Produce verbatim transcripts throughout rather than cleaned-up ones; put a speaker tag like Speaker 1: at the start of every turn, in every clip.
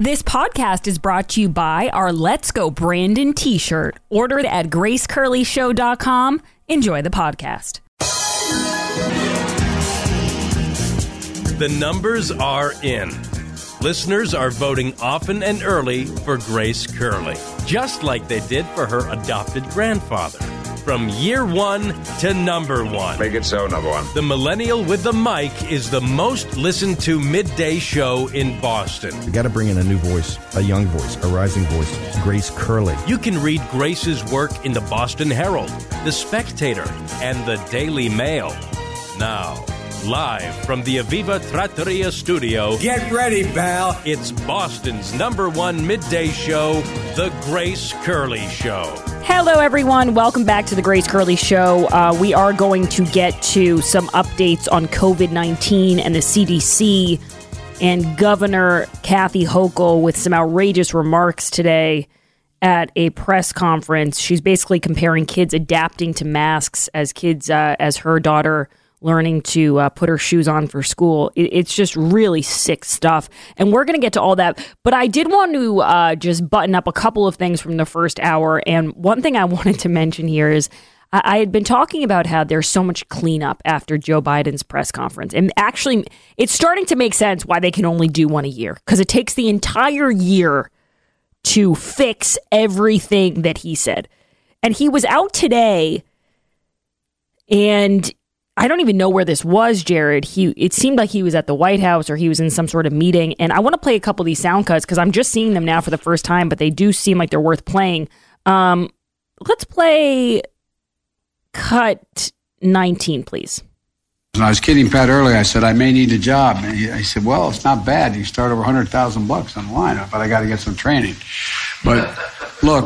Speaker 1: This podcast is brought to you by our Let's Go Brandon t-shirt. Ordered at grace curley show dot com. Enjoy the podcast.
Speaker 2: The numbers are in. Listeners are voting often and early for Grace Curley, just like they did for her adopted grandfather. From year one to number one.
Speaker 3: Make it so, number one.
Speaker 2: The Millennial with the Mic is the most listened to midday show in Boston.
Speaker 4: We got to bring in a new voice, a young voice, a rising voice, Grace Curley.
Speaker 2: You can read Grace's work in the Boston Herald, The Spectator, and the Daily Mail. Now, live from the Aviva Trattoria studio.
Speaker 5: Get ready, pal.
Speaker 2: It's Boston's number one midday show, The Grace Curley Show.
Speaker 1: Hello, everyone. Welcome back to the Grace Curley Show. Uh, we are going to get to some updates on covid nineteen and the C D C and Governor Kathy Hochul with some outrageous remarks today at a press conference. She's basically comparing kids adapting to masks as kids, uh, as her daughter learning to uh, put her shoes on for school. It, it's just really sick stuff. And we're going to get to all that. But I did want to uh, just button up a couple of things from the first hour. And one thing I wanted to mention here is I, I had been talking about how there's so much cleanup after Joe Biden's press conference. And actually, it's starting to make sense why they can only do one a year. Because it takes the entire year to fix everything that he said. And he was out today, and I don't even know where this was, Jared. He it seemed like he was at the White House or he was in some sort of meeting. And I want to play a couple of these sound cuts because I'm just seeing them now for the first time, but they do seem like they're worth playing. Um, let's play cut nineteen, please.
Speaker 6: I was kidding Pat earlier. I said, I may need a job. And he, I said, well, it's not bad. You start over one hundred thousand bucks on the line, but I got to get some training. But look,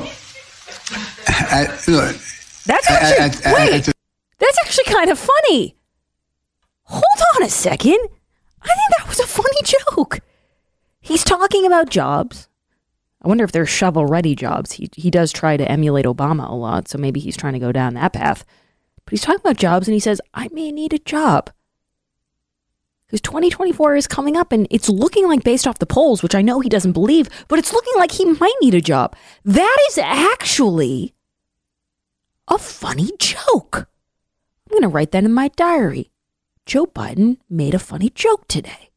Speaker 6: I, look
Speaker 1: that's actually, I, I, I, wait. I, I, That's actually kind of funny. Hold on a second. I think that was a funny joke. He's talking about jobs. I wonder if they're shovel-ready jobs. He he does try to emulate Obama a lot, so maybe he's trying to go down that path. But he's talking about jobs, and he says, I may need a job. Because twenty twenty-four is coming up, and it's looking like, based off the polls, which I know he doesn't believe, but it's looking like he might need a job. That is actually a funny joke. I'm going to write that in my diary. Joe Biden made a funny joke today.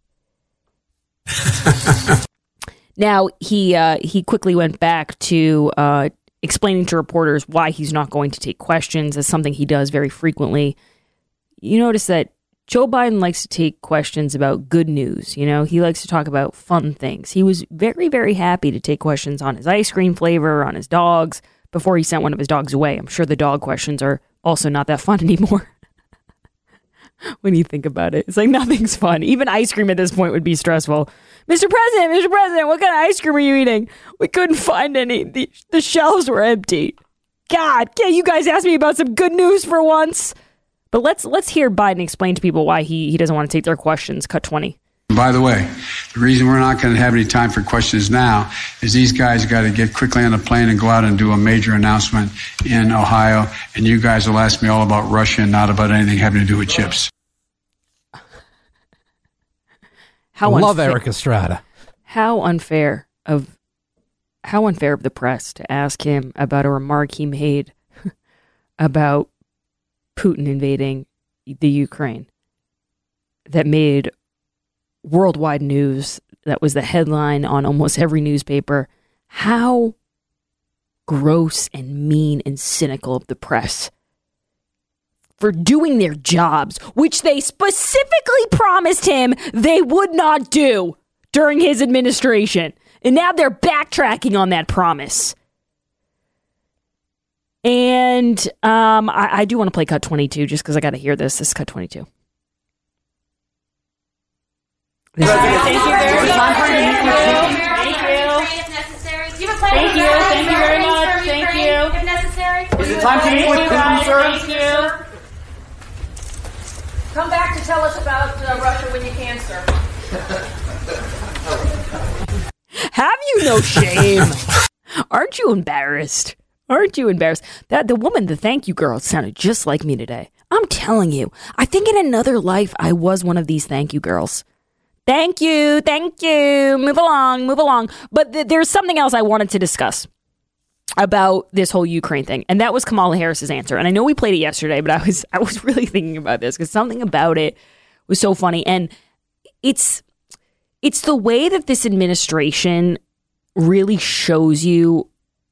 Speaker 1: Now, he uh, he quickly went back to uh, explaining to reporters why he's not going to take questions, as something he does very frequently. You notice that Joe Biden likes to take questions about good news. You know, he likes to talk about fun things. He was very, very happy to take questions on his ice cream flavor, on his dogs, before he sent one of his dogs away. I'm sure the dog questions are also not that fun anymore. When you think about it, it's like nothing's fun. Even ice cream at this point would be stressful. Mister President, Mister President, what kind of ice cream are you eating? We couldn't find any. The, the shelves were empty. God, can't you guys ask me about some good news for once? But let's let's hear Biden explain to people why he, he doesn't want to take their questions. Cut twenty.
Speaker 6: By the way, the reason we're not going to have any time for questions now is these guys got to get quickly on a plane and go out and do a major announcement in Ohio, and you guys will ask me all about Russia and not about anything having to do with chips.
Speaker 7: How I love unfair, Eric Estrada.
Speaker 1: How unfair of how unfair of the press to ask him about a remark he made about Putin invading the Ukraine that made worldwide news. That was the headline on almost every newspaper. How gross and mean and cynical of the press for doing their jobs, which they specifically promised him they would not do during his administration. And now they're backtracking on that promise. And um, I, I do want to play cut twenty-two just because I got to hear this. This is cut twenty-two. Thank you very much. Thank you. Thank you. Thank you very much. Thank you.
Speaker 5: If necessary.
Speaker 8: Is it time to meet with Putin, sir?
Speaker 5: Thank you. Come back to tell us about uh, Russia when you can, sir.
Speaker 1: Have you no shame? Aren't you embarrassed? Aren't you embarrassed? That the woman, the thank you girl, sounded just like me today. I'm telling you, I think in another life I was one of these thank you girls. Thank you. Thank you. Move along. Move along. But th- there's something else I wanted to discuss about this whole Ukraine thing, and that was Kamala Harris's answer. And I know we played it yesterday, but I was I was really thinking about this because something about it was so funny. And it's it's the way that this administration really shows you.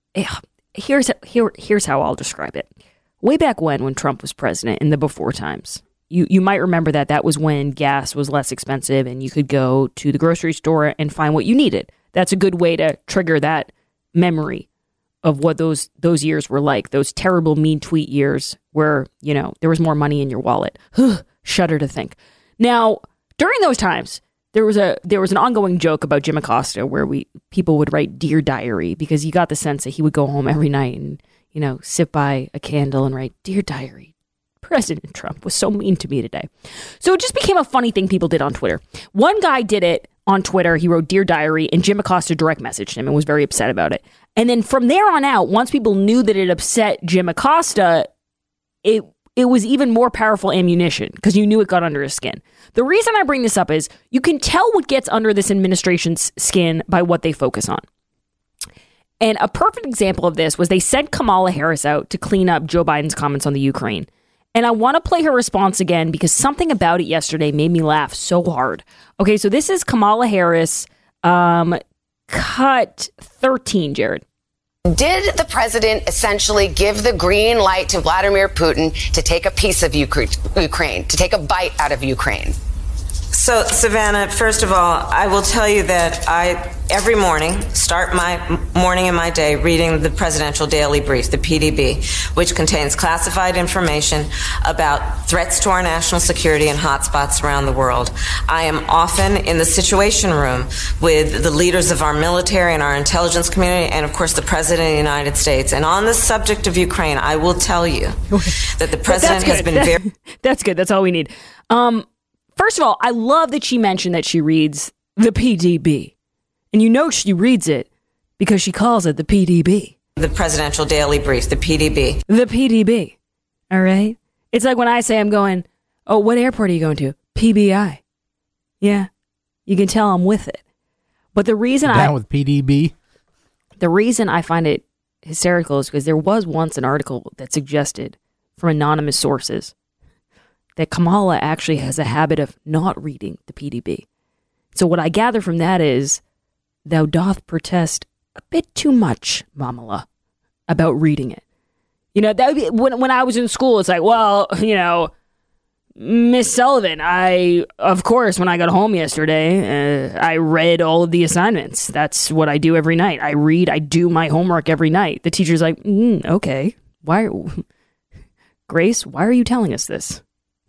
Speaker 1: Here's here here's how I'll describe it. Way back when, when Trump was president in the before times, you you might remember that that was when gas was less expensive and you could go to the grocery store and find what you needed. That's a good way to trigger that memory of what those those years were like, those terrible mean tweet years where, you know, there was more money in your wallet. Shudder to think. Now, during those times, there was a there was an ongoing joke about Jim Acosta where we people would write Dear Diary because you got the sense that he would go home every night and, you know, sit by a candle and write, Dear Diary, President Trump was so mean to me today. So it just became a funny thing people did on Twitter. One guy did it on Twitter. He wrote Dear Diary, and Jim Acosta direct messaged him and was very upset about it. And then from there on out, once people knew that it upset Jim Acosta, it it was even more powerful ammunition because you knew it got under his skin. The reason I bring this up is you can tell what gets under this administration's skin by what they focus on. And a perfect example of this was they sent Kamala Harris out to clean up Joe Biden's comments on the Ukraine. And I want to play her response again because something about it yesterday made me laugh so hard. Okay, so this is Kamala Harris, um, cut thirteen, Jared.
Speaker 3: Did the president essentially give the green light to Vladimir Putin to take a piece of Ukraine, to take a bite out of Ukraine?
Speaker 9: So, Savannah, first of all, I will tell you that I, every morning, start my morning and my day reading the Presidential Daily Brief, the P D B, which contains classified information about threats to our national security and hotspots around the world. I am often in the Situation Room with the leaders of our military and our intelligence community and, of course, the President of the United States. And on the subject of Ukraine, I will tell you that the President has been very...
Speaker 1: That's good. That's all we need. Um... First of all, I love that she mentioned that she reads the P D B. And you know she reads it because she calls it the P D B.
Speaker 9: The Presidential Daily Brief, the P D B.
Speaker 1: The P D B. All right? It's like when I say I'm going, oh, what airport are you going to? P B I. Yeah. You can tell I'm with it. But the reason
Speaker 7: Down
Speaker 1: I...
Speaker 7: Down with P D B?
Speaker 1: The reason I find it hysterical is because there was once an article that suggested from anonymous sources that Kamala actually has a habit of not reading the P D B. So what I gather from that is, thou doth protest a bit too much, Mamala, about reading it. You know, that when when I was in school, it's like, well, you know, Miss Sullivan, I, of course, when I got home yesterday, uh, I read all of the assignments. That's what I do every night. I read, I do my homework every night. The teacher's like, mm, okay, why, Grace, why are you telling us this?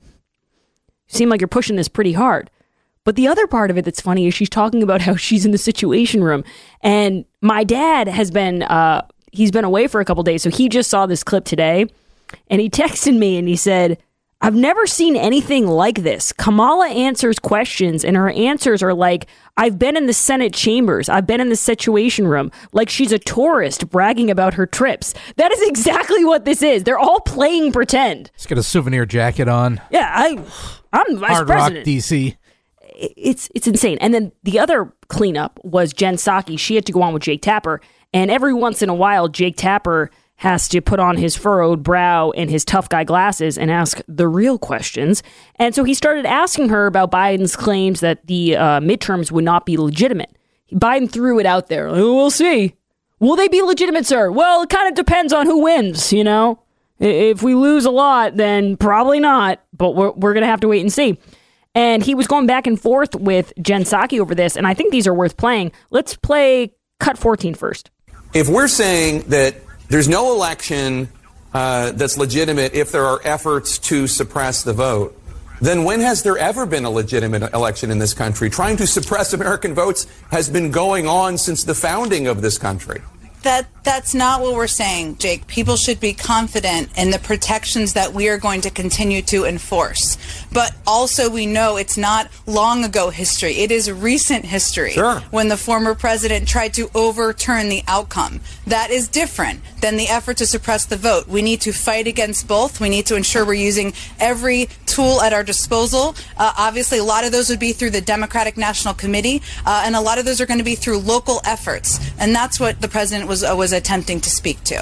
Speaker 1: Seem like you're pushing this pretty hard. But the other part of it that's funny is she's talking about how she's in the Situation Room. And my dad has been, uh, he's been away for a couple days. So he just saw this clip today. And he texted me and he said, I've never seen anything like this. Kamala answers questions and her answers are like, I've been in the Senate chambers. I've been in the Situation Room. Like she's a tourist bragging about her trips. That is exactly what this is. They're all playing pretend.
Speaker 7: She's got a souvenir jacket on.
Speaker 1: Yeah, I, I'm vice
Speaker 7: Hard
Speaker 1: president.
Speaker 7: Rock, D C.
Speaker 1: It's, it's insane. And then the other cleanup was Jen Psaki. She had to go on with Jake Tapper. And every once in a while, Jake Tapper has to put on his furrowed brow and his tough guy glasses and ask the real questions. And so he started asking her about Biden's claims that the uh, midterms would not be legitimate. Biden threw it out there. Oh, we'll see. Will they be legitimate, sir? Well, it kind of depends on who wins, you know? If we lose a lot, then probably not. But we're, we're going to have to wait and see. And he was going back and forth with Jen Psaki over this. And I think these are worth playing. Let's play cut fourteen first.
Speaker 10: If we're saying that there's no election uh, that's legitimate if there are efforts to suppress the vote, then when has there ever been a legitimate election in this country? Trying to suppress American votes has been going on since the founding of this country.
Speaker 11: That that's not what we're saying, Jake. People should be confident in the protections that we are going to continue to enforce. But also we know it's not long ago history. It is recent history.
Speaker 10: Sure.
Speaker 11: When the former president tried to overturn the outcome. That is different than the effort to suppress the vote. We need to fight against both. We need to ensure we're using every tool at our disposal. Uh, obviously, a lot of those would be through the Democratic National Committee, uh, and a lot of those are going to be through local efforts. And that's what the president was uh, was attempting to speak to.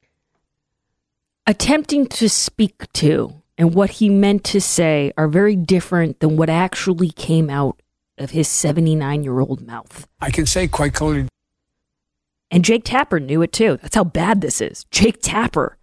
Speaker 1: Attempting to speak to and what he meant to say are very different than what actually came out of his seventy-nine-year-old mouth.
Speaker 12: I can say quite clearly.
Speaker 1: And Jake Tapper knew it too. That's how bad this is. Jake Tapper.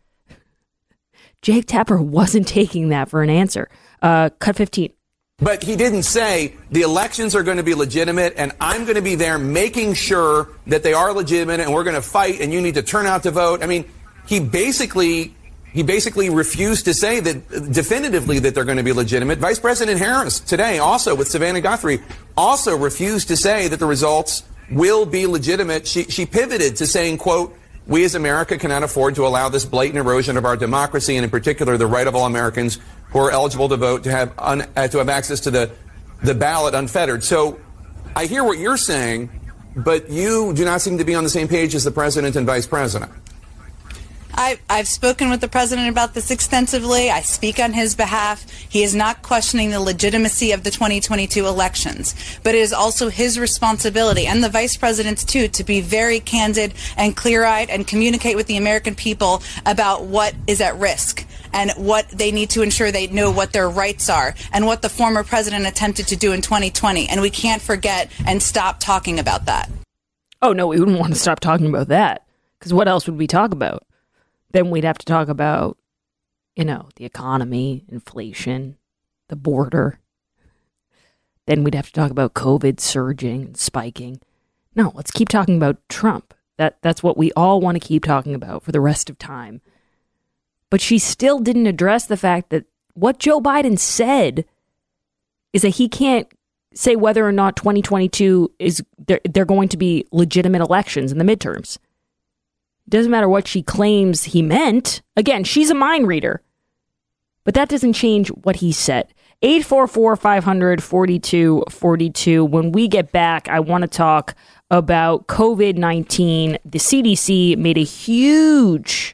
Speaker 1: Jake Tapper wasn't taking that for an answer. Uh, cut fifteen.
Speaker 10: But he didn't say the elections are going to be legitimate and I'm going to be there making sure that they are legitimate and we're going to fight and you need to turn out to vote. I mean, he basically he basically refused to say that definitively that they're going to be legitimate. Vice President Harris today also with Savannah Guthrie also refused to say that the results will be legitimate. She, she pivoted to saying, quote, we as America cannot afford to allow this blatant erosion of our democracy and in particular the right of all Americans who are eligible to vote to have un, uh, to have access to the, the ballot unfettered. So I hear what you're saying, but you do not seem to be on the same page as the president and vice president.
Speaker 11: I, I've spoken with the president about this extensively. I speak on his behalf. He is not questioning the legitimacy of the twenty twenty-two elections, but it is also his responsibility, and the vice president's too, to be very candid and clear-eyed and communicate with the American people about what is at risk and what they need to ensure they know what their rights are and what the former president attempted to do in twenty twenty. And we can't forget and stop talking about that.
Speaker 1: Oh, no, we wouldn't want to stop talking about that, because what else would we talk about? Then we'd have to talk about, you know, the economy, inflation, the border. Then we'd have to talk about COVID surging and spiking. No, let's keep talking about Trump. That That's what we all want to keep talking about for the rest of time. But she still didn't address the fact that what Joe Biden said is that he can't say whether or not twenty twenty-two is they're, they're going to be legitimate elections in the midterms. Doesn't matter what she claims he meant. Again, she's a mind reader. But that doesn't change what he said. eight four four, five hundred, forty-two forty-two. When we get back, I want to talk about COVID nineteen. The C D C made a huge,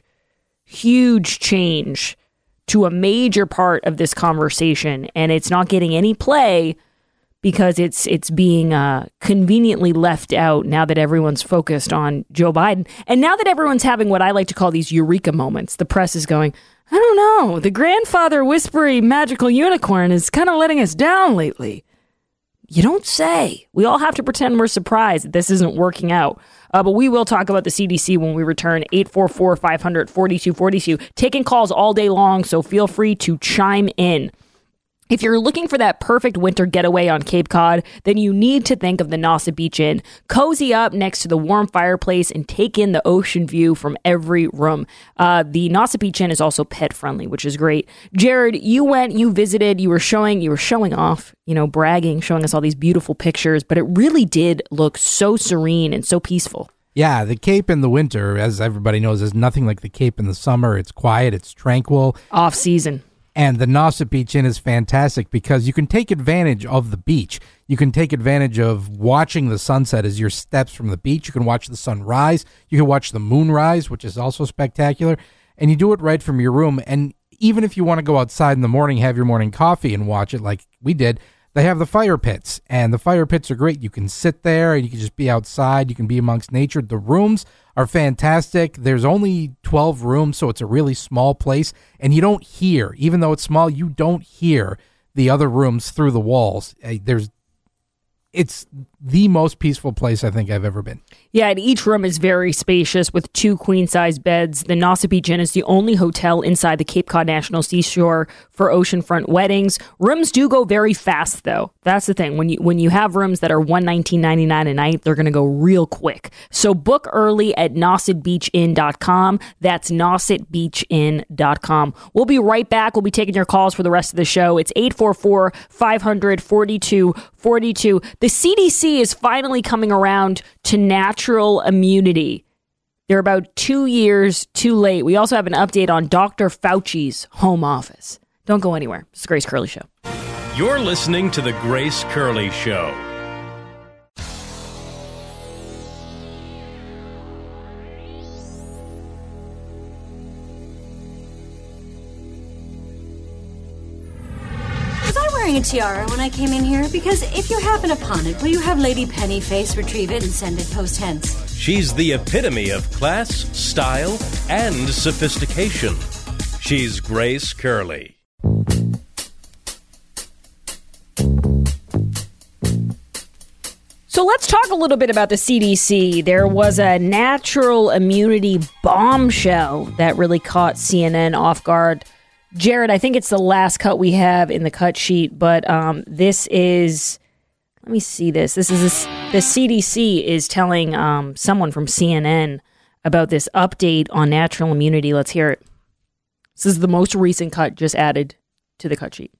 Speaker 1: huge change to a major part of this conversation, and it's not getting any play because it's it's being uh, conveniently left out now that everyone's focused on Joe Biden. And now that everyone's having what I like to call these eureka moments, the press is going, I don't know, the grandfather whispery magical unicorn is kind of letting us down lately. You don't say. We all have to pretend we're surprised that this isn't working out. Uh, but we will talk about the C D C when we return. eight four four, five hundred, forty-two forty-two. Taking calls all day long, so feel free to chime in. If you're looking for that perfect winter getaway on Cape Cod, then you need to think of the Nauset Beach Inn. Cozy up next to the warm fireplace and take in the ocean view from every room. Uh, the Nauset Beach Inn is also pet friendly, which is great. Jared, you went, you visited, you were showing, you were showing off, you know, bragging, showing us all these beautiful pictures, but it really did look so serene and so peaceful.
Speaker 7: Yeah, the Cape in the winter, as everybody knows, is nothing like the Cape in the summer. It's quiet, it's tranquil.
Speaker 1: Off season.
Speaker 7: And the Nauset Beach Inn is fantastic because you can take advantage of the beach. You can take advantage of watching the sunset as your steps from the beach. You can watch the sun rise. You can watch the moon rise, which is also spectacular. And you do it right from your room. And even if you want to go outside in the morning, have your morning coffee and watch it like we did, they have the fire pits. And the fire pits are great. You can sit there and you can just be outside. You can be amongst nature. The rooms are fantastic. There's only twelve rooms, so it's a really small place. And you don't hear, even though it's small, you don't hear the other rooms through the walls. There's, it's the most peaceful place I think I've ever been.
Speaker 1: Yeah, and each room is very spacious with two queen-size beds. The Nauset Beach Inn is the only hotel inside the Cape Cod National Seashore for oceanfront weddings. Rooms do go very fast, though. That's the thing. When you when you have rooms that are one hundred nineteen dollars and ninety-nine cents a night, they're going to go real quick. So book early at nauset beach inn dot com. That's nauset beach inn dot com. We'll be right back. We'll be taking your calls for the rest of the show. It's eight four four, five hundred, forty-two forty-two. The C D C is finally coming around to natural immunity. They're about two years too late. We also have an update on Doctor Fauci's home office. Don't go anywhere. It's the Grace Curley Show.
Speaker 2: You're listening to the Grace Curley Show.
Speaker 12: Was I wearing a tiara when I came in here? Because if you happen upon it, will you have Lady Pennyface retrieve it and send it post-hence?
Speaker 2: She's the epitome of class, style, and sophistication. She's Grace Curley.
Speaker 1: So let's talk a little bit about the C D C. There was a natural immunity bombshell that really caught C N N off guard. Jared, I think it's the last cut we have in the cut sheet, but um, this is... Let me see this. This is this, the C D C is telling um, someone from C N N about this update on natural immunity. Let's hear it. This is the most recent cut just added to the cut sheet.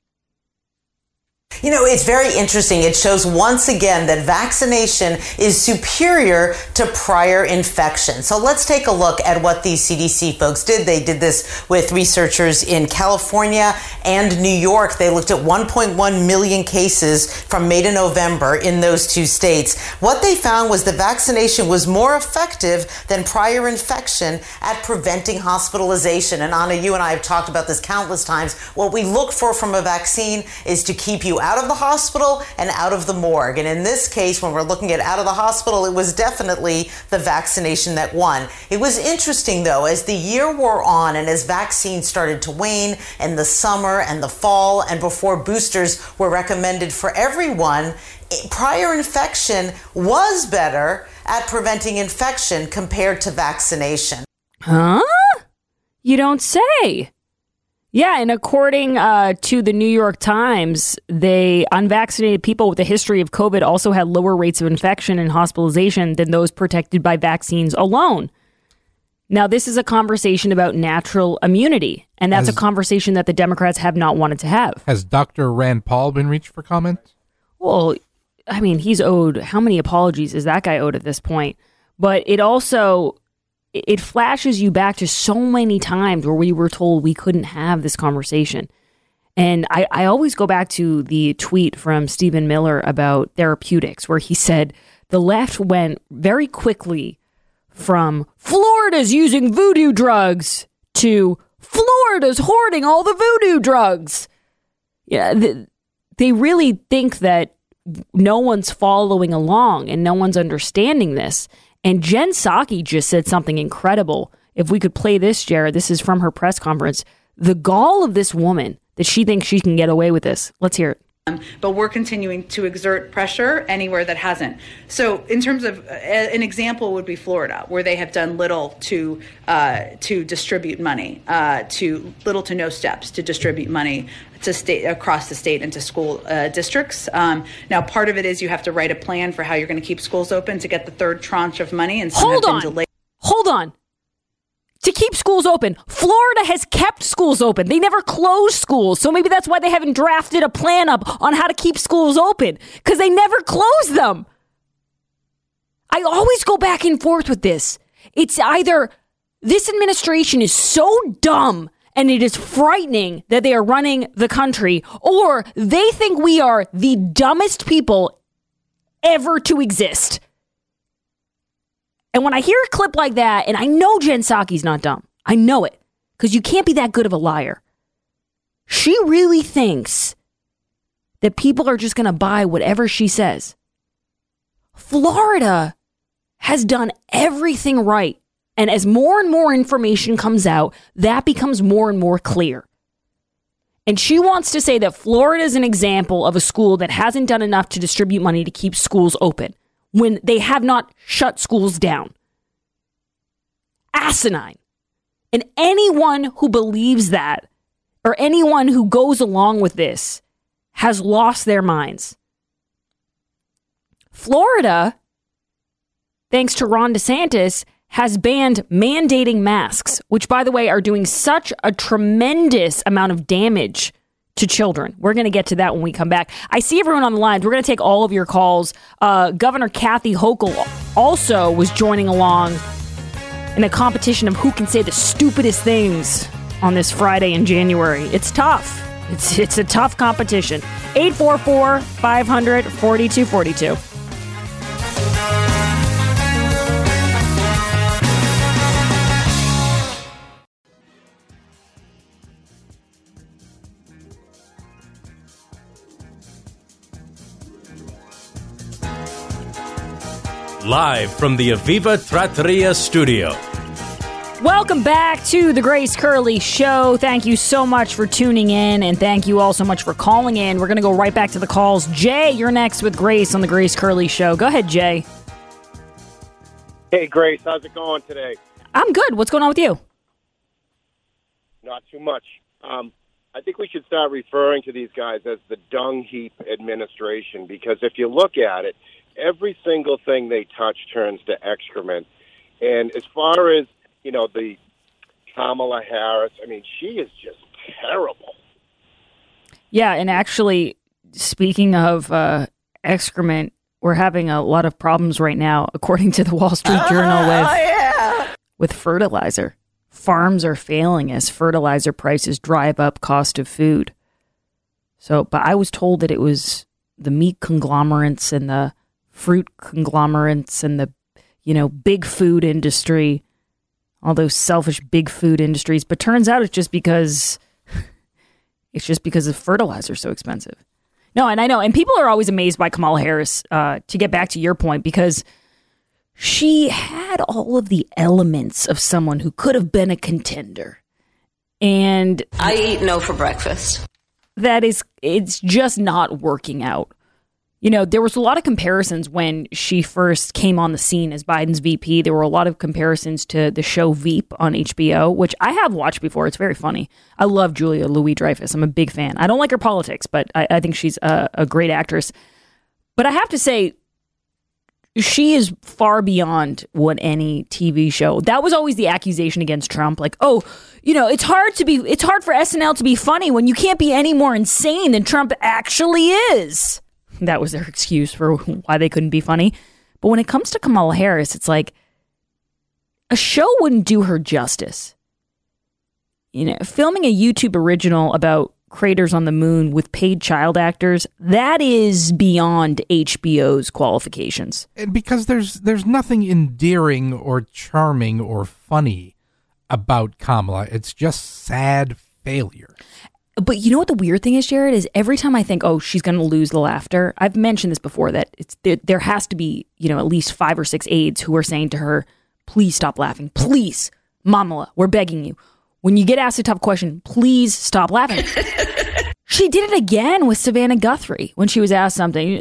Speaker 13: You know, it's very interesting. It shows once again that vaccination is superior to prior infection. So let's take a look at what these C D C folks did. They did this with researchers in California and New York. They looked at one point one million cases from May to November in those two states. What they found was that vaccination was more effective than prior infection at preventing hospitalization. And Anna, you and I have talked about this countless times. What we look for from a vaccine is to keep you out of the hospital and out of the morgue. And in this case, when we're looking at out of the hospital, it was definitely the vaccination that won. It was interesting, though, as the year wore on and as vaccines started to wane in the summer and the fall and before boosters were recommended for everyone, prior infection was better at preventing infection compared to vaccination.
Speaker 1: Huh? You don't say. Yeah, and according uh, to the New York Times, they unvaccinated people with a history of COVID also had lower rates of infection and hospitalization than those protected by vaccines alone. Now, this is a conversation about natural immunity, and that's has, a conversation that the Democrats have not wanted to have.
Speaker 7: Has Doctor Rand Paul been reached for comment?
Speaker 1: Well, I mean, he's owed, how many apologies is that guy owed at this point? But it also... it flashes you back to so many times where we were told we couldn't have this conversation. And I, I always go back to the tweet from Stephen Miller about therapeutics, where he said the left went very quickly from Florida's using voodoo drugs to Florida's hoarding all the voodoo drugs. Yeah, the, they really think that no one's following along and no one's understanding this. And Jen Psaki just said something incredible. If we could play this, Jared, this is from her press conference. The gall of this woman that she thinks she can get away with this. Let's hear it.
Speaker 11: But we're continuing to exert pressure anywhere that hasn't. So in terms of uh, an example would be Florida, where they have done little to uh, to distribute money, uh, to little to no steps to distribute money to state across the state and to school uh, districts. Um, now, part of it is you have to write a plan for how you're going to keep schools open to get the third tranche of money. And some
Speaker 1: Hold
Speaker 11: have
Speaker 1: on.
Speaker 11: been delayed.
Speaker 1: Hold on. To keep schools open. Florida has kept schools open. They never closed schools. So maybe that's why they haven't drafted a plan up on how to keep schools open. Because they never closed them. I always go back and forth with this. It's either this administration is so dumb and it is frightening that they are running the country, or they think we are the dumbest people ever to exist. And when I hear a clip like that, and I know Jen Psaki's not dumb. I know it. Because you can't be that good of a liar. She really thinks that people are just going to buy whatever she says. Florida has done everything right. And as more and more information comes out, that becomes more and more clear. And she wants to say that Florida is an example of a school that hasn't done enough to distribute money to keep schools open, when they have not shut schools down. Asinine. And anyone who believes that, or anyone who goes along with this, has lost their minds. Florida, thanks to Ron DeSantis, has banned mandating masks, which, by the way, are doing such a tremendous amount of damage to children. We're going to get to that when we come back. I see everyone on the lines. We're going to take all of your calls. Uh, Governor Kathy Hochul also was joining along in a competition of who can say the stupidest things on this Friday in January. It's tough. It's it's a tough competition. eight four four, five hundred, forty-two forty-two.
Speaker 2: Live from the Aviva Trattoria studio.
Speaker 1: Welcome back to the Grace Curley Show. Thank you so much for tuning in, and thank you all so much for calling in. We're going to go right back to the calls. Jay, you're next with Grace on the Grace Curley Show. Go ahead, Jay.
Speaker 14: Hey, Grace. How's it going today?
Speaker 1: I'm good. What's going on with you?
Speaker 14: Not too much. Um, I think we should start referring to these guys as the dung heap administration, because if you look at it, every single thing they touch turns to excrement. And as far as, you know, the Kamala Harris, I mean, she is just terrible.
Speaker 1: Yeah, and actually, speaking of uh, excrement, we're having a lot of problems right now, according to the Wall Street Journal, with,
Speaker 13: oh, yeah.
Speaker 1: with fertilizer. Farms are failing as fertilizer prices drive up cost of food. So, but I was told that it was the meat conglomerates and the fruit conglomerates and the, you know, big food industry, all those selfish big food industries. But turns out it's just because it's just because the fertilizer is so expensive. No, and I know, and people are always amazed by Kamala Harris, uh, to get back to your point, because she had all of the elements of someone who could have been a contender. And
Speaker 9: I eat no for breakfast.
Speaker 1: That is, it's just not working out. You know, there was a lot of comparisons when she first came on the scene as Biden's V P. There were a lot of comparisons to the show Veep on H B O, which I have watched before. It's very funny. I love Julia Louis-Dreyfus. I'm a big fan. I don't like her politics, but I, I think she's a, a great actress. But I have to say, she is far beyond what any T V show. That was always the accusation against Trump. Like, oh, you know, it's hard to be, it's hard for S N L to be funny when you can't be any more insane than Trump actually is. That was their excuse for why they couldn't be funny. But when it comes to Kamala Harris, it's like a show wouldn't do her justice. You know, filming a YouTube original about craters on the moon with paid child actors, that is beyond H B O's qualifications.
Speaker 7: And because there's there's nothing endearing or charming or funny about Kamala. It's just sad failure.
Speaker 1: But you know what the weird thing is, Jared, is every time I think, oh, she's going to lose the laughter, I've mentioned this before, that it's there, there has to be, you know, at least five or six aides who are saying to her, please stop laughing. Please, Mamala, we're begging you. When you get asked a tough question, please stop laughing. She did it again with Savannah Guthrie when she was asked something.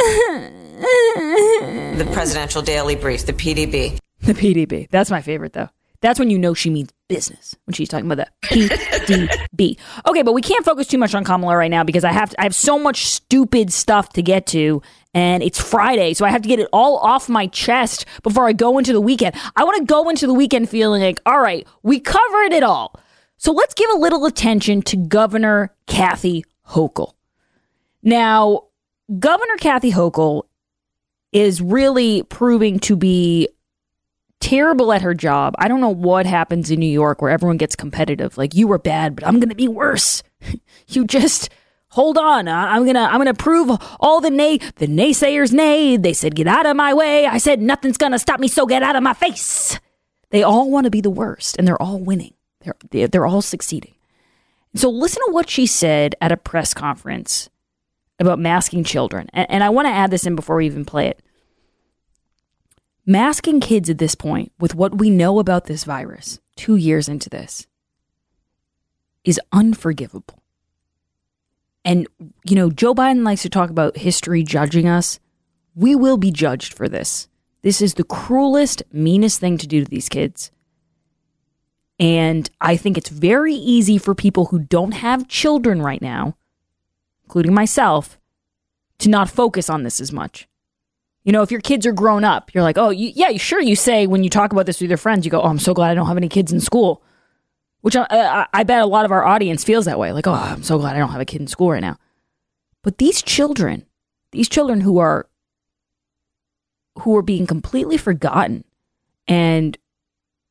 Speaker 9: The Presidential Daily Brief, the P D B.
Speaker 1: The P D B. That's my favorite, though. That's when you know she means business, when she's talking about the P D B. Okay, but we can't focus too much on Kamala right now because I have to, I have so much stupid stuff to get to, and it's Friday, so I have to get it all off my chest before I go into the weekend. I want to go into the weekend feeling like, all right, we covered it all. So let's give a little attention to Governor Kathy Hochul. Now, Governor Kathy Hochul is really proving to be terrible at her job. I don't know what happens in New York where everyone gets competitive. Like, you were bad, but I'm going to be worse. You just hold on. I'm going to I'm going to prove all the nay the naysayers nay. They said, get out of my way. I said, nothing's going to stop me, so get out of my face. They all want to be the worst, and they're all winning. They're they're all succeeding. So listen to what she said at a press conference about masking children. And, and I want to add this in before we even play it. Masking kids at this point, with what we know about this virus, two years into this, is unforgivable. And, you know, Joe Biden likes to talk about history judging us. We will be judged for this. This is the cruelest, meanest thing to do to these kids. And I think it's very easy for people who don't have children right now, including myself, to not focus on this as much. You know, if your kids are grown up, you're like, oh, you, yeah, sure. You say when you talk about this with your friends, you go, oh, I'm so glad I don't have any kids in school, which I, I, I bet a lot of our audience feels that way. Like, oh, I'm so glad I don't have a kid in school right now. But these children, these children who are who are being completely forgotten and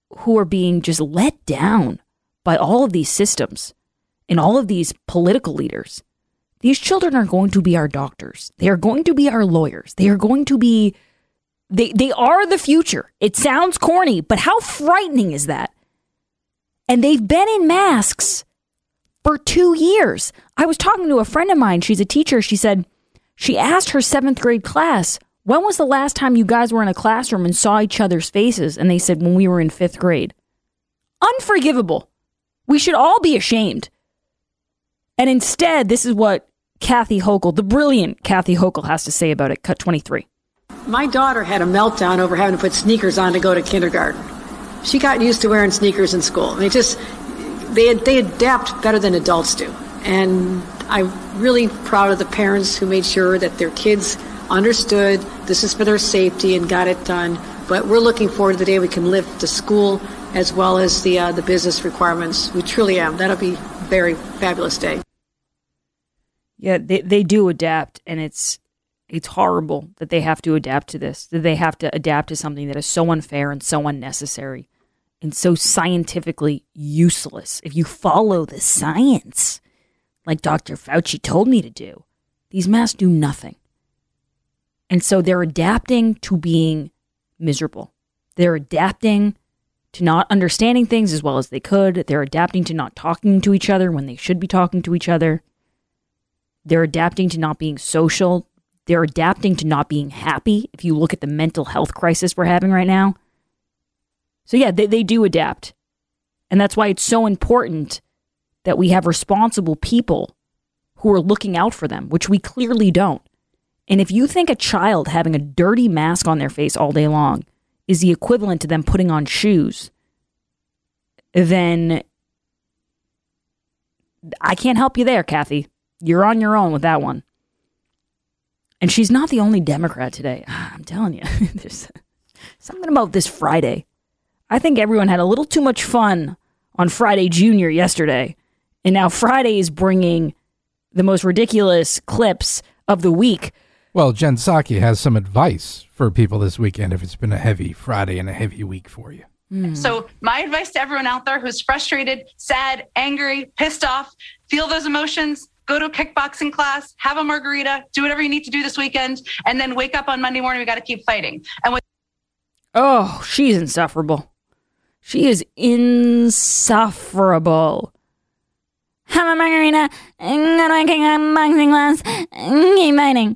Speaker 1: who are being just let down by all of these systems and all of these political leaders. These children are going to be our doctors. They are going to be our lawyers. They are going to be, they, they are the future. It sounds corny, but how frightening is that? And they've been in masks for two years. I was talking to a friend of mine. She's a teacher. She said, she asked her seventh grade class, when was the last time you guys were in a classroom and saw each other's faces? And they said, when we were in fifth grade. Unforgivable. We should all be ashamed. And instead, this is what Kathy Hochul, the brilliant Kathy Hochul, has to say about it. Cut twenty-three.
Speaker 15: My daughter had a meltdown over having to put sneakers on to go to kindergarten. She got used to wearing sneakers in school. And it just, they, they adapt better than adults do. And I'm really proud of the parents who made sure that their kids understood this is for their safety and got it done. But we're looking forward to the day we can lift the school as well as the uh, the business requirements. We truly am. That'll be a very fabulous day.
Speaker 1: Yeah, they, they do adapt, and it's it's horrible that they have to adapt to this, that they have to adapt to something that is so unfair and so unnecessary and so scientifically useless. If you follow the science, like Doctor Fauci told me to do, these masks do nothing. And so they're adapting to being miserable. They're adapting to not understanding things as well as they could. They're adapting to not talking to each other when they should be talking to each other. They're adapting to not being social. They're adapting to not being happy. If you look at the mental health crisis we're having right now. So yeah, they, they do adapt. And that's why it's so important that we have responsible people who are looking out for them, which we clearly don't. And if you think a child having a dirty mask on their face all day long is the equivalent to them putting on shoes, then I can't help you there, Kathy. You're on your own with that one. And she's not the only Democrat today. I'm telling you, there's something about this Friday. I think everyone had a little too much fun on Friday Junior yesterday. And now Friday is bringing the most ridiculous clips of the week.
Speaker 7: Well, Jen Psaki has some advice for people this weekend if it's been a heavy Friday and a heavy week for you.
Speaker 16: Mm. So my advice to everyone out there who's frustrated, sad, angry, pissed off, feel those emotions, go to a kickboxing class, have a margarita, do whatever you need to do this weekend, and then wake up on Monday morning. We got to keep fighting. And with-
Speaker 1: oh, she's insufferable. She is insufferable. Have a margarita, and go to a kickboxing class, and keep fighting.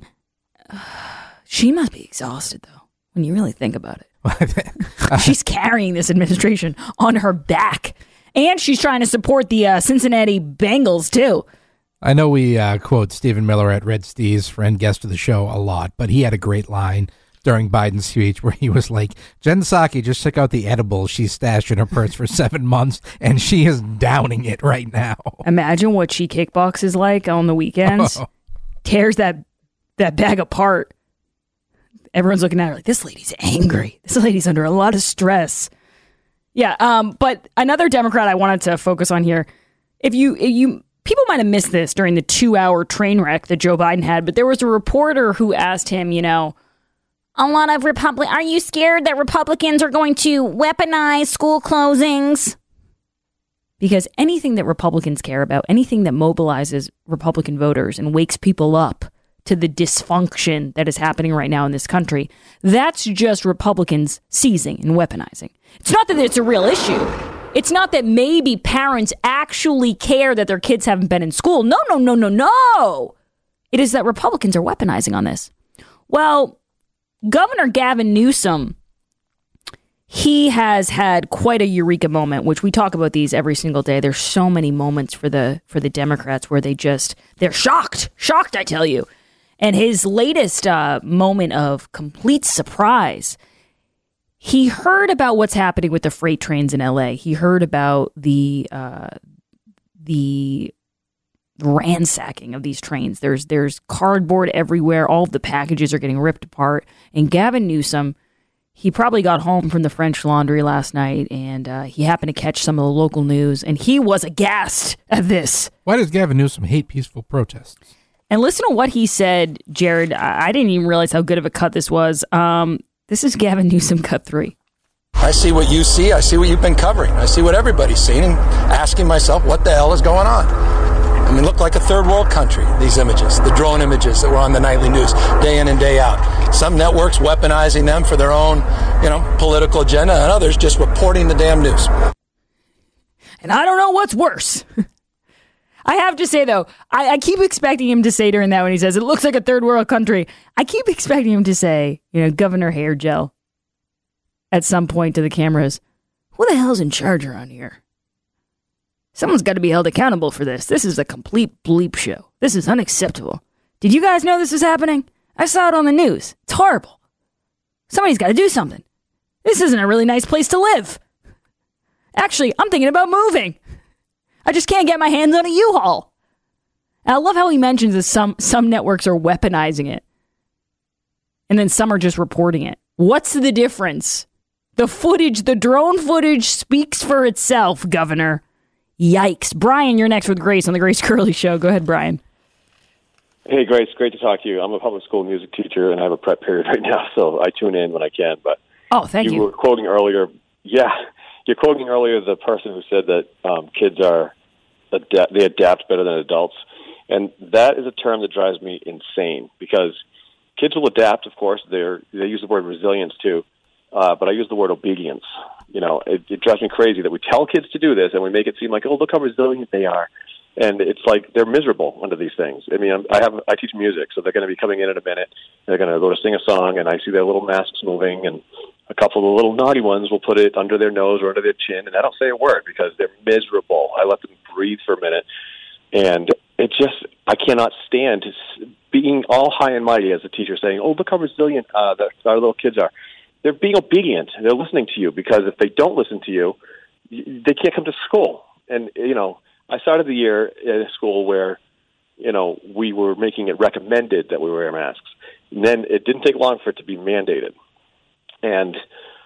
Speaker 1: She must be exhausted, though, when you really think about it. She's carrying this administration on her back. And she's trying to support the uh, Cincinnati Bengals, too.
Speaker 7: I know we uh, quote Stephen Miller at Red Steez, friend guest of the show, a lot, but he had a great line during Biden's speech where he was like, Jen Psaki just took out the edibles she stashed in her purse for seven months, and she is downing it right now.
Speaker 1: Imagine what she kickboxes like on the weekends. Oh. Tears that that bag apart. Everyone's looking at her like, this lady's angry. This lady's under a lot of stress. Yeah, um, but another Democrat I wanted to focus on here. If you, if you, people might have missed this during the two-hour train wreck that Joe Biden had, but there was a reporter who asked him, you know, a lot of Republic. Are you scared that Republicans are going to weaponize school closings? Because anything that Republicans care about, anything that mobilizes Republican voters and wakes people up to the dysfunction that is happening right now in this country, that's just Republicans seizing and weaponizing. It's not that it's a real issue. It's not that maybe parents actually care that their kids haven't been in school. No, no, no, no, no. It is that Republicans are weaponizing on this. Well, Governor Gavin Newsom, he has had quite a eureka moment, which we talk about these every single day. There's so many moments for the for the Democrats where they just, they're shocked, shocked, I tell you. And his latest uh, moment of complete surprise, he heard about what's happening with the freight trains in L A. He heard about the uh, the ransacking of these trains. There's there's cardboard everywhere. All of the packages are getting ripped apart. And Gavin Newsom, he probably got home from the French Laundry last night, and uh, he happened to catch some of the local news, and he was aghast at this.
Speaker 7: Why does Gavin Newsom hate peaceful protests?
Speaker 1: And listen to what he said, Jared. I didn't even realize how good of a cut this was. Um, this is Gavin Newsom cut three.
Speaker 17: I see what you see. I see what you've been covering. I see what everybody's seen, and asking myself, what the hell is going on? I mean, look like a third world country, these images, the drone images that were on the nightly news day in and day out. Some networks weaponizing them for their own, you know, political agenda, and others just reporting the damn news.
Speaker 1: And I don't know what's worse. I have to say, though, I, I keep expecting him to say during that when he says, it looks like a third world country. I keep expecting him to say, you know, Governor Hair Gel at some point to the cameras, who the hell's in charge around here? Someone's got to be held accountable for this. This is a complete bleep show. This is unacceptable. Did you guys know this was happening? I saw it on the news. It's horrible. Somebody's got to do something. This isn't a really nice place to live. Actually, I'm thinking about moving. I just can't get my hands on a U-Haul. And I love how he mentions that some, some networks are weaponizing it. And then some are just reporting it. What's the difference? The footage, the drone footage speaks for itself, Governor. Yikes. Brian, you're next with Grace on the Grace Curley Show. Go ahead, Brian.
Speaker 18: Hey, Grace, great to talk to you. I'm a public school music teacher, and I have a prep period right now, so I tune in when I can. But
Speaker 1: oh, thank you.
Speaker 18: You were quoting earlier, yeah, you're quoting earlier the person who said that um, kids are, ad- they adapt better than adults. And that is a term that drives me insane, because kids will adapt, of course. They're, they use the word resilience, too. Uh, but I use the word obedience. You know, it, it drives me crazy that we tell kids to do this and we make it seem like, oh, look how resilient they are. And it's like they're miserable under these things. I mean, I'm, I have I teach music, so they're going to be coming in in a minute. They're going to go to sing a song, and I see their little masks moving, and a couple of the little naughty ones will put it under their nose or under their chin, and I don't say a word because they're miserable. I let them breathe for a minute. And it just, I cannot stand to being all high and mighty as a teacher saying, oh, look how resilient uh, the, our little kids are. They're being obedient. They're listening to you, because if they don't listen to you, they can't come to school. And, you know, I started the year at a school where, you know, we were making it recommended that we wear masks. And then it didn't take long for it to be mandated. And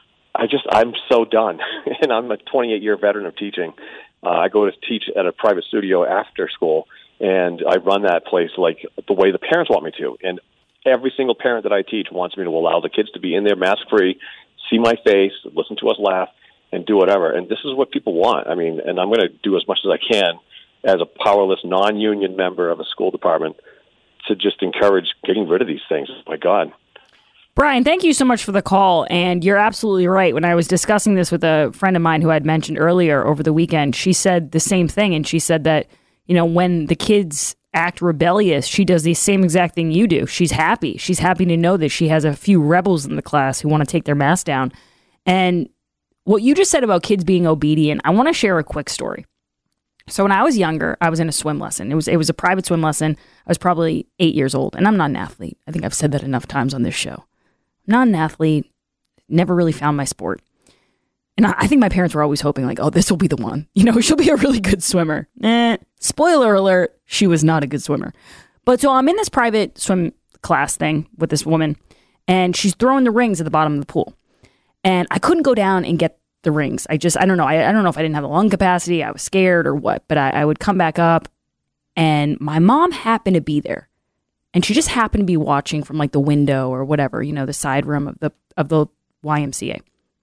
Speaker 18: I just, I'm so done. And I'm a twenty-eight year veteran of teaching. Uh, I go to teach at a private studio after school, and I run that place like the way the parents want me to. And every single parent that I teach wants me to allow the kids to be in there mask-free, see my face, listen to us laugh, and do whatever. And this is what people want. I mean, and I'm going to do as much as I can as a powerless, non-union member of a school department to just encourage getting rid of these things. My God.
Speaker 1: Brian, thank you so much for the call. And you're absolutely right. When I was discussing this with a friend of mine who I'd mentioned earlier over the weekend, she said the same thing. And she said that, you know, when the kids act rebellious, she does the same exact thing you do. She's happy. She's happy to know that she has a few rebels in the class who want to take their mask down. And what you just said about kids being obedient, I want to share a quick story. So when I was younger, I was in a swim lesson. It was it was a private swim lesson. I was probably eight years old, and I'm not an athlete. I think I've said that enough times on this show. I'm not an athlete, never really found my sport. And I, I think my parents were always hoping, like, oh, this will be the one. You know, she'll be a really good swimmer. Eh, spoiler alert, she was not a good swimmer. But so I'm in this private swim class thing with this woman, and she's throwing the rings at the bottom of the pool. And I couldn't go down and get the rings. I just, I don't know. I, I don't know if I didn't have the lung capacity, I was scared or what, but I, I would come back up, and my mom happened to be there. And she just happened to be watching from like the window or whatever, you know, the side room of the of the Y M C A.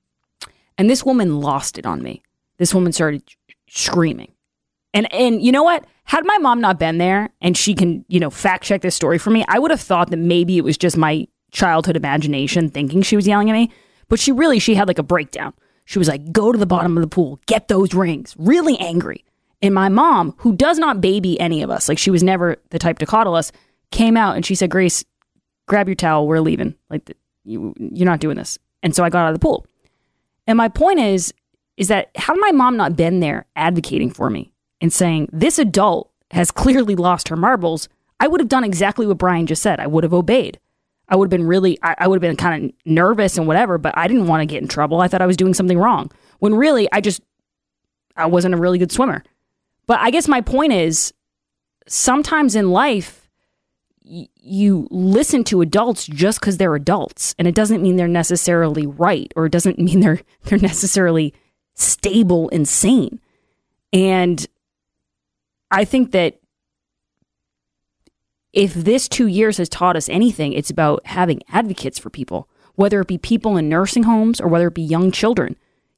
Speaker 1: And this woman lost it on me. This woman started screaming. And and you know what? Had my mom not been there and she can, you know, fact check this story for me, I would have thought that maybe it was just my childhood imagination thinking she was yelling at me. But she really, she had like a breakdown. She was like, go to the bottom of the pool, get those rings, really angry. And my mom, who does not baby any of us, like she was never the type to coddle us, came out and she said, Grace, grab your towel, we're leaving. Like, you, you're not doing this. And so I got out of the pool. And my point is, is that had my mom not been there advocating for me and saying, this adult has clearly lost her marbles, I would have done exactly what Brian just said. I would have obeyed. I would have been really, I, I would have been kind of nervous and whatever, but I didn't want to get in trouble. I thought I was doing something wrong. When really, I just, I wasn't a really good swimmer. But I guess my point is, sometimes in life, you listen to adults just because they're adults, and it doesn't mean they're necessarily right, or it doesn't mean they're they're necessarily stable and sane. And I think that if this two years has taught us anything, it's about having advocates for people, whether it be people in nursing homes or whether it be young children.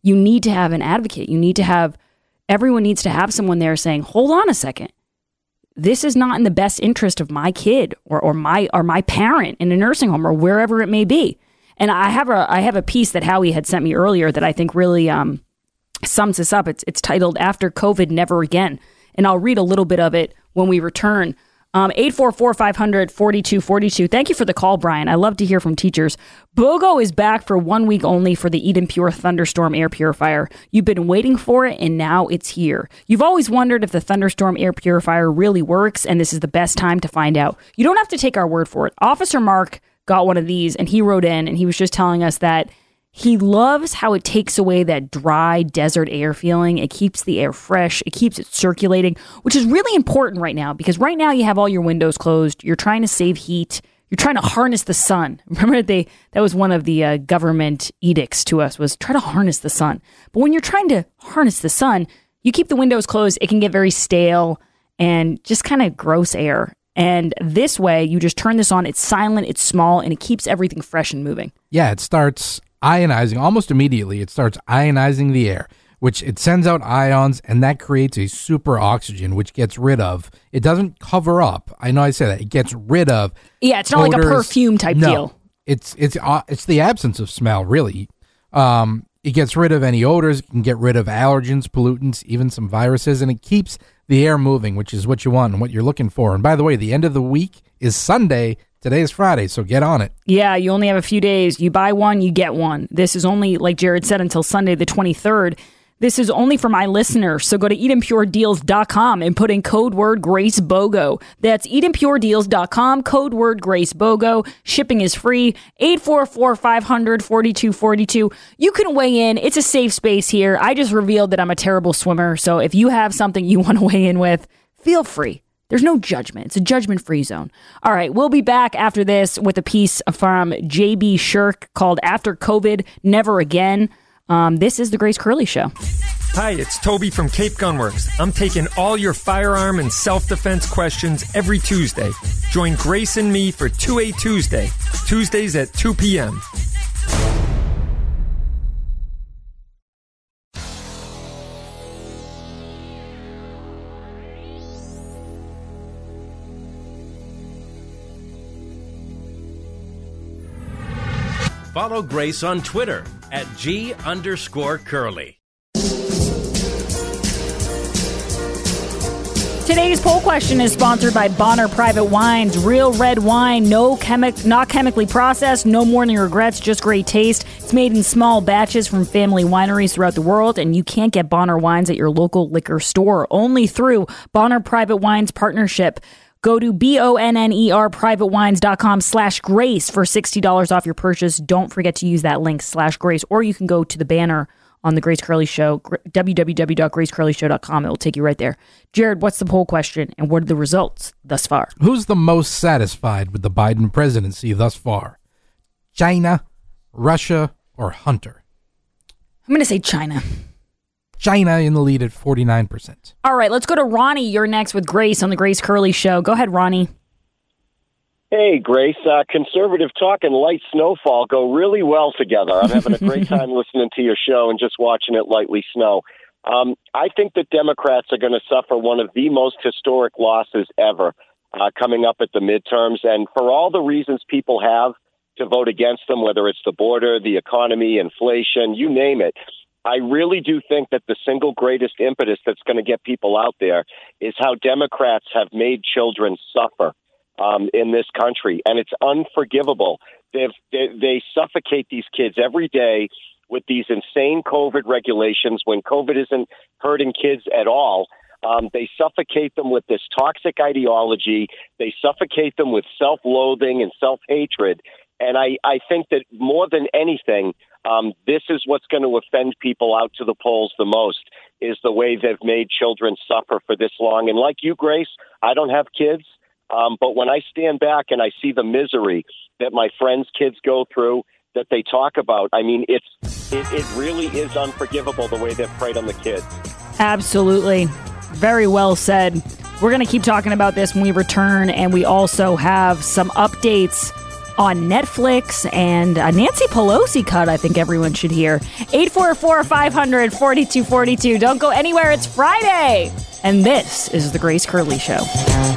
Speaker 1: you need to have an advocate. You need to have, everyone needs to have someone there saying, hold on a second. This is not in the best interest of my kid or, or my or my parent in a nursing home or wherever it may be. And I have a I have a piece that Howie had sent me earlier that I think really um, sums this up. It's it's titled "After COVID, Never Again," and I'll read a little bit of it when we return. Um, eight four four, five hundred, forty-two forty-two. Thank you for the call, Brian. I love to hear from teachers. BOGO is back for one week only for the Eden Pure Thunderstorm Air Purifier. You've been waiting for it, and now it's here. You've always wondered if the Thunderstorm Air Purifier really works, and this is the best time to find out. You don't have to take our word for it. Officer Mark got one of these, and he wrote in, and he was just telling us that he loves how it takes away that dry desert air feeling. It keeps the air fresh. It keeps it circulating, which is really important right now because right now you have all your windows closed. You're trying to save heat. You're trying to harness the sun. Remember, they that was one of the uh, government edicts to us was try to harness the sun. But when you're trying to harness the sun, you keep the windows closed. It can get very stale and just kind of gross air. And this way, you just turn this on. It's silent, it's small, and it keeps everything fresh and moving.
Speaker 7: Yeah, it starts ionizing almost immediately. It starts ionizing the air, which it sends out ions, and that creates a super oxygen, which gets rid of. It doesn't cover up. I know I say that. It gets rid of.
Speaker 1: Yeah, it's not odors. Like a perfume type
Speaker 7: no,
Speaker 1: deal.
Speaker 7: It's it's uh, it's the absence of smell, really. Um, it gets rid of any odors. It can get rid of allergens, pollutants, even some viruses, and it keeps the air moving, which is what you want and what you're looking for. And by the way, the end of the week is Sunday. Today is Friday, so get on it.
Speaker 1: Yeah, you only have a few days. You buy one, you get one. This is only, like Jared said, until Sunday the twenty-third. This is only for my listeners, so go to eden pure deals dot com and put in code word GraceBogo. That's eden pure deals dot com, code word GraceBogo. Shipping is free. eight four four, five hundred, forty-two forty-two. You can weigh in. It's a safe space here. I just revealed that I'm a terrible swimmer, so if you have something you want to weigh in with, feel free. There's no judgment. It's a judgment-free zone. All right, we'll be back after this with a piece from J B Shirk called After COVID, Never Again. Um, this is The Grace Curley Show.
Speaker 19: Hi, it's Toby from Cape Gunworks. I'm taking all your firearm and self-defense questions every Tuesday. Join Grace and me for two A Tuesday, Tuesdays at two p.m.
Speaker 2: Follow Grace on Twitter at G underscore Curly.
Speaker 1: Today's poll question is sponsored by Bonner Private Wines. Real red wine, no chemi- not chemically processed, no morning regrets, just great taste. It's made in small batches from family wineries throughout the world, and you can't get Bonner wines at your local liquor store. Only through Bonner Private Wines partnership. Go to B-O-N-N-E-R privatewines.com slash grace for sixty dollars off your purchase. Don't forget to use that link slash grace, or you can go to the banner on the Grace Curley Show, w w w dot grace curley show dot com. It will take you right there. Jared, what's the poll question, and what are the results thus far?
Speaker 7: Who's the most satisfied with the Biden presidency thus far? China, Russia, or Hunter?
Speaker 1: I'm going to say China.
Speaker 7: China in the lead at forty-nine percent.
Speaker 1: All right, let's go to Ronnie. You're next with Grace on the Grace Curley Show. Go ahead, Ronnie.
Speaker 20: Hey, Grace. Uh, conservative talk and light snowfall go really well together. I'm having a great time listening to your show and just watching it lightly snow. Um, I think that Democrats are going to suffer one of the most historic losses ever uh, coming up at the midterms. And for all the reasons people have to vote against them, whether it's the border, the economy, inflation, you name it, I really do think that the single greatest impetus that's going to get people out there is how Democrats have made children suffer um, in this country. And it's unforgivable. They've, they, they suffocate these kids every day with these insane COVID regulations when COVID isn't hurting kids at all. Um, they suffocate them with this toxic ideology. They suffocate them with self-loathing and self-hatred. And I, I think that more than anything, um, this is what's going to offend people out to the polls the most, is the way they've made children suffer for this long. And like you, Grace, I don't have kids, um, but when I stand back and I see the misery that my friends' kids go through, that they talk about, I mean, it's it, it really is unforgivable the way they've preyed on the kids.
Speaker 1: Absolutely. Very well said. We're going to keep talking about this when we return, and we also have some updates on Netflix, and a Nancy Pelosi cut I think everyone should hear. eight four four, five hundred, forty-two forty-two. Don't go anywhere. It's Friday. And this is The Grace Curley Show.